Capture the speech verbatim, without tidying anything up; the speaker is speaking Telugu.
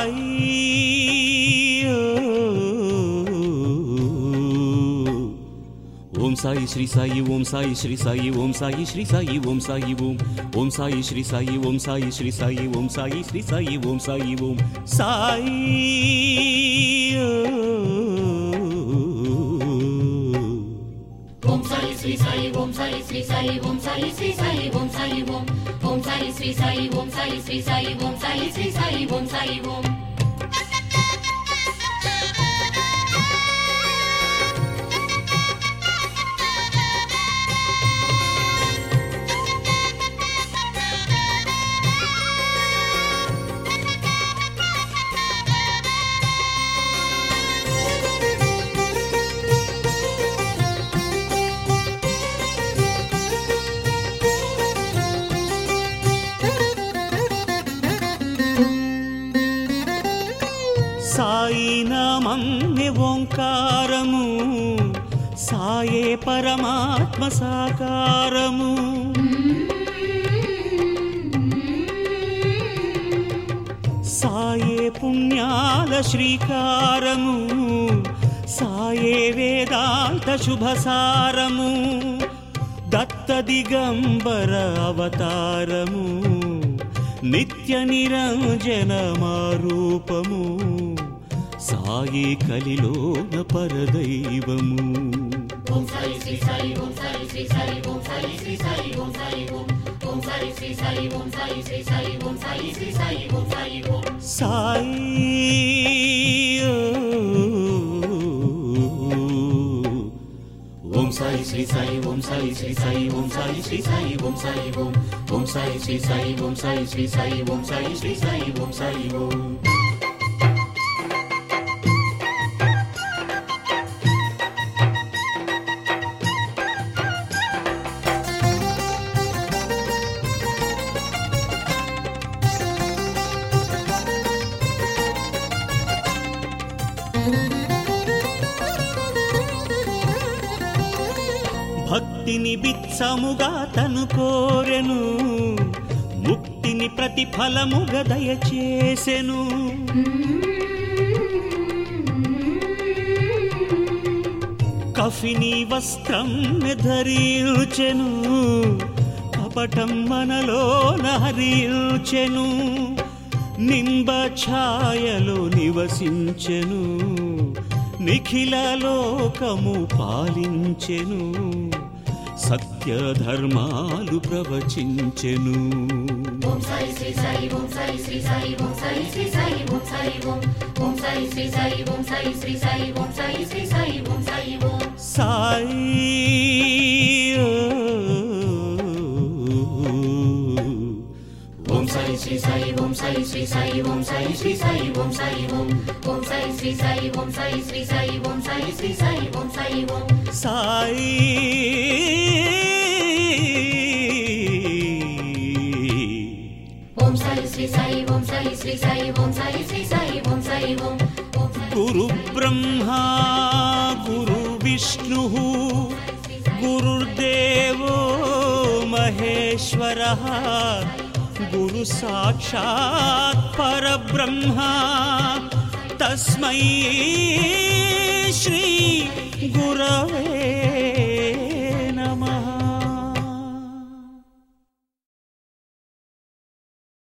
సాయి ఓం సాయి శ్రీ సాయి ఓం సాయి శ్రీ సాయి ఓం సాయి శ్రీ సాయి ఓం సాయి ఓం ఓం సాయి శ్రీ సాయి ఓం సాయి శ్రీ సాయి ఓం సాయి శ్రీ సాయి ఓం సాయి ఓం సాయి ఓం సాయి శ్రీ సాయి ఓం సాయి శ్రీ సాయి ఓం సాయి శ్రీ సాయి ఓం సాయి ఓం ఓం సాయి శ్రీ సాయి ఓం సాయి శ్రీ సాయి ఓం సాయి శ్రీ సాయి ఓం సాయి ఓం సాయి నామమే ఓంకారము సాయే పరమాత్మ సాకారము సాయే పుణ్యాల శ్రీకారము సాయే వేదాంత శుభసారము దత్త దిగంబర అవతారము నిత్య నిరంజన మారూపము సాయి కలిలోన పరదైవము ఓం సాయి శ్రీ సాయి ఓం సాయి శ్రీ సాయి ఓం సాయి శ్రీ సాయి ఓం సాయి ఓం ఓం సాయి శ్రీ సాయి ఓం సాయి శ్రీ సాయి ఓం సాయి శ్రీ సాయి ఓం సాయి ఓం సాయి ఓం సాయి శ్రీ సాయి ఓం సాయి శ్రీ సాయి ఓం సాయి శ్రీ సాయి ఓం సాయి ఓం ఓం సాయి శ్రీ సాయి ఓం సాయి శ్రీ సాయి ఓం సాయి శ్రీ సాయి ఓం సాయి ఓం భక్తిని బిత్సముగా తను కోరెను ముక్తిని ప్రతిఫలముగా దయచేసెను కఫిని వస్త్రం ధరించెను కపటం మనలోన హరించెను నింబ ఛాయలో నివసించెను నిఖిల లోకము పాలించెను సత్య ధర్మాలు ప్రవచించెను ఓం సాయి శ్రీ సాయి ఓం సాయి శ్రీ సాయి ఓం సాయి శ్రీ సాయి ఓం సాయి ఓం ఓం సాయి శ్రీ సాయి ఓం సాయి శ్రీ సాయి ఓం సాయి శ్రీ సాయి ఓం సాయి ఓం సాయి ఓం సాయి శ్రీ సాయి ఓం సాయి శ్రీ సాయి ఓం సాయి శ్రీ సాయి ఓం సాయి ఓం ఓం సాయి శ్రీ సాయి ఓం సాయి శ్రీ సాయి ఓం సాయి శ్రీ సాయి ఓం సాయి ఓం సాయి ఓం సాయి శ్రీ సాయి ఓం సాయి శ్రీ సాయి ఓం సాయి శ్రీ సాయి ఓం సాయి ఓం గురు బ్రహ్మా గురు విష్ణు గురుర్దేవో మహేశ్వరః గురు సాక్షాత్ పరబ్రహ్మ తస్మై శ్రీ గురవే